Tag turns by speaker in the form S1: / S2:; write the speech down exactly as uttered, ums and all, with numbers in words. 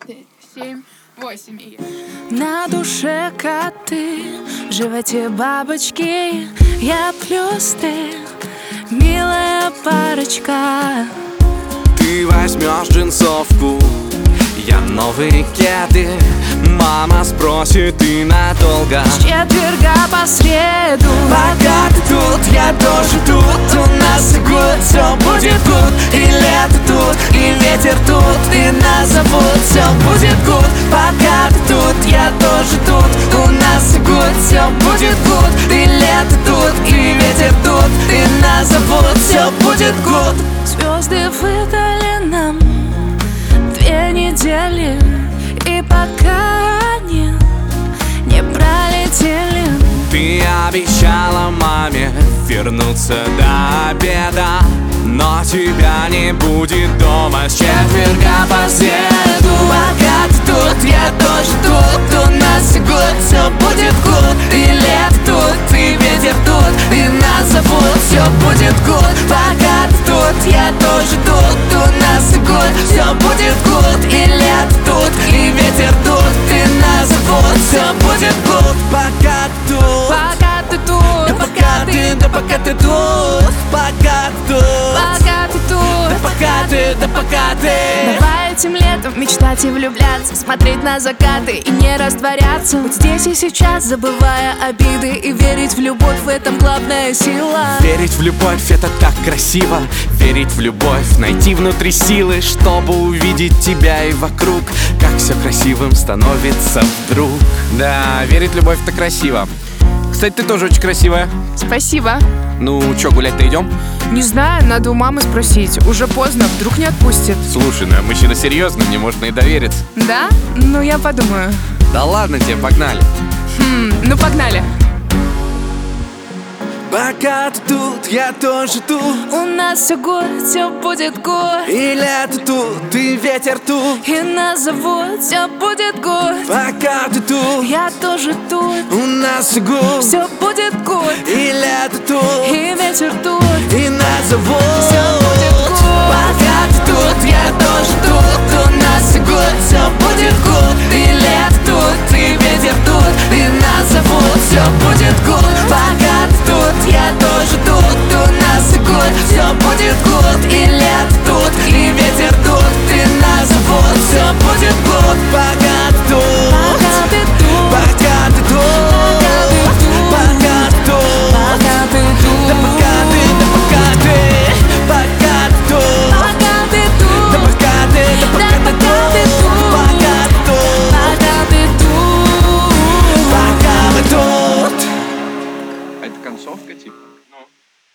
S1: семь, восемь и...
S2: На душе коты, в животе бабочки, я плюс ты, милая парочка.
S3: Ты возьмешь джинсовку, я новые кеды. Мама спросит, и надолго.
S2: С четверга по среду.
S3: Пока ты тут, я тоже тут. У нас и год, все будет гуд. И лето тут, и ветер тут, и нас зовут, все будет гуд. Пока ты тут, я тоже тут. У нас и год, все будет гуд. И лето тут, и ветер тут, и нас зовут, все будет гуд.
S2: Звезды выдали нам две недели, и пока они не пролетели.
S3: Ты обещала маме вернуться до обеда, но тебя не будет дома с четверга по среду. Пока ты тут, я тоже тут. У нас и год, все будет гуд. И лето тут, и ветер тут, и нас зовут, все будет гуд. Пока ты тут, я тоже тут. У нас и год, все будет гуд. И лето тут, и ветер тут, и нас зовут, все будет гуд. Пока ты тут,
S2: Пока ты тут,
S3: да пока ты, да пока ты тут, пока ты тут,
S2: пока ты тут,
S3: да пока ты, да пока ты.
S2: давай этим летом мечтать и влюбляться, смотреть на закаты и не растворяться. Вот здесь и сейчас, забывая обиды, и верить в любовь, в этом главная сила.
S3: Верить в любовь — это так красиво. Верить в любовь, найти внутри силы, чтобы увидеть тебя и вокруг, как все красивым становится вдруг. Да, верить в любовь — это красиво. Кстати, ты тоже очень красивая.
S1: Спасибо.
S3: Ну, чё, гулять-то идем?
S1: Не знаю, надо у мамы спросить. Уже поздно, вдруг не отпустит.
S3: Слушай, ну я мужчина серьезный, мне можно и довериться.
S1: Да? Ну, я подумаю.
S3: Да ладно тебе, погнали.
S1: Хм, ну погнали.
S3: Пока ты тут, я тоже тут.
S2: У нас все год, все будет год.
S3: И лето тут, и ветер тут.
S2: И нас зовут, все будет год.
S3: Пока ты тут,
S2: Я тоже тут,
S3: у нас и год.
S2: все будет год.
S3: И лето тут,
S2: И ветер тут,
S3: и нас зовут,
S2: все будет год.
S3: пока ты тут, я тоже тут. У нас и год, все будет гуд. И лето тут, и ветер тут, и нас зовут, все будет гуд. Пока ты тут, я тоже тут. У нас и год, все будет гуд. И лето тут, и ветер тут, и нас зовут, все будет гуд. Пока ты тут,
S2: Пока ты тут,
S3: пока ты тут, пока ты тут,
S2: пока ты
S3: да
S2: тут,
S3: пока ты, да пока ты, пока ты тут,
S2: пока ты тут,
S3: да пока ты, да пока ты тут, пока ты тут,
S2: пока ты тут.
S3: пока мы тут.
S4: А это концовка, типа?